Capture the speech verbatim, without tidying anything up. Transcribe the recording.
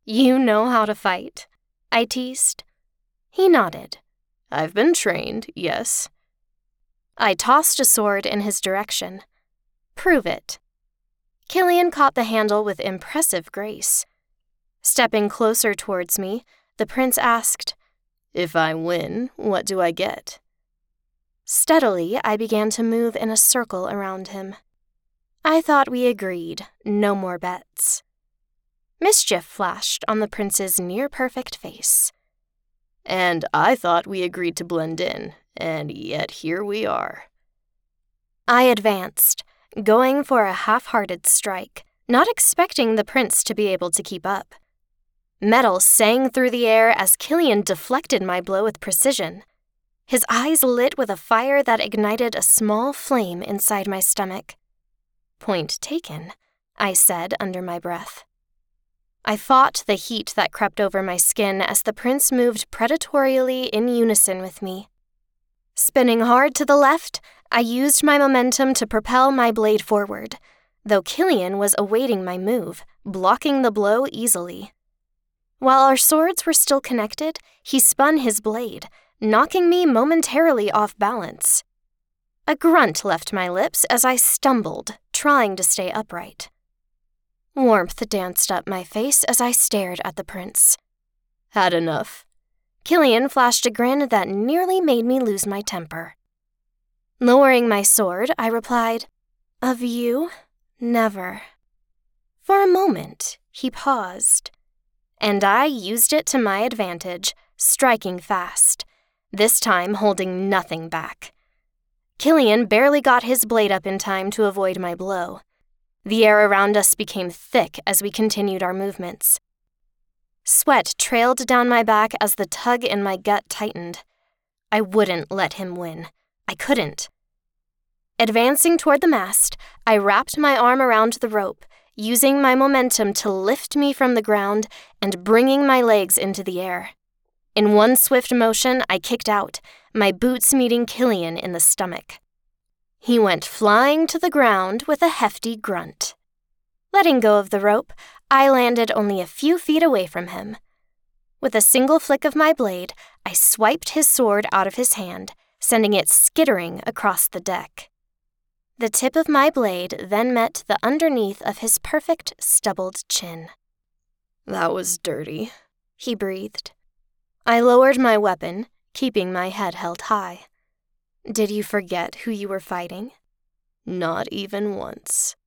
You know how to fight? I teased. He nodded. I've been trained, yes. I tossed a sword in his direction. Prove it. Killian caught the handle with impressive grace. Stepping closer towards me, the prince asked, If I win, what do I get? Steadily, I began to move in a circle around him. I thought we agreed, no more bets. Mischief flashed on the prince's near-perfect face. And I thought we agreed to blend in, and yet here we are. I advanced, going for a half-hearted strike, not expecting the prince to be able to keep up. Metal sang through the air as Killian deflected my blow with precision. His eyes lit with a fire that ignited a small flame inside my stomach. Point taken, I said under my breath. I fought the heat that crept over my skin as the prince moved predatorially in unison with me. Spinning hard to the left, I used my momentum to propel my blade forward, though Killian was awaiting my move, blocking the blow easily. While our swords were still connected, he spun his blade, knocking me momentarily off balance. A grunt left my lips as I stumbled, trying to stay upright. Warmth danced up my face as I stared at the prince. Had enough. Killian flashed a grin that nearly made me lose my temper. Lowering my sword, I replied, Of you, never. For a moment, he paused, and I used it to my advantage, striking fast, this time holding nothing back. Killian barely got his blade up in time to avoid my blow. The air around us became thick as we continued our movements. Sweat trailed down my back as the tug in my gut tightened. I wouldn't let him win. I couldn't. Advancing toward the mast, I wrapped my arm around the rope, using my momentum to lift me from the ground and bringing my legs into the air. In one swift motion, I kicked out, my boots meeting Killian in the stomach. He went flying to the ground with a hefty grunt. Letting go of the rope, I landed only a few feet away from him. With a single flick of my blade, I swiped his sword out of his hand, sending it skittering across the deck. The tip of my blade then met the underneath of his perfect stubbled chin. That was dirty, he breathed. I lowered my weapon, keeping my head held high. Did you forget who you were fighting? Not even once.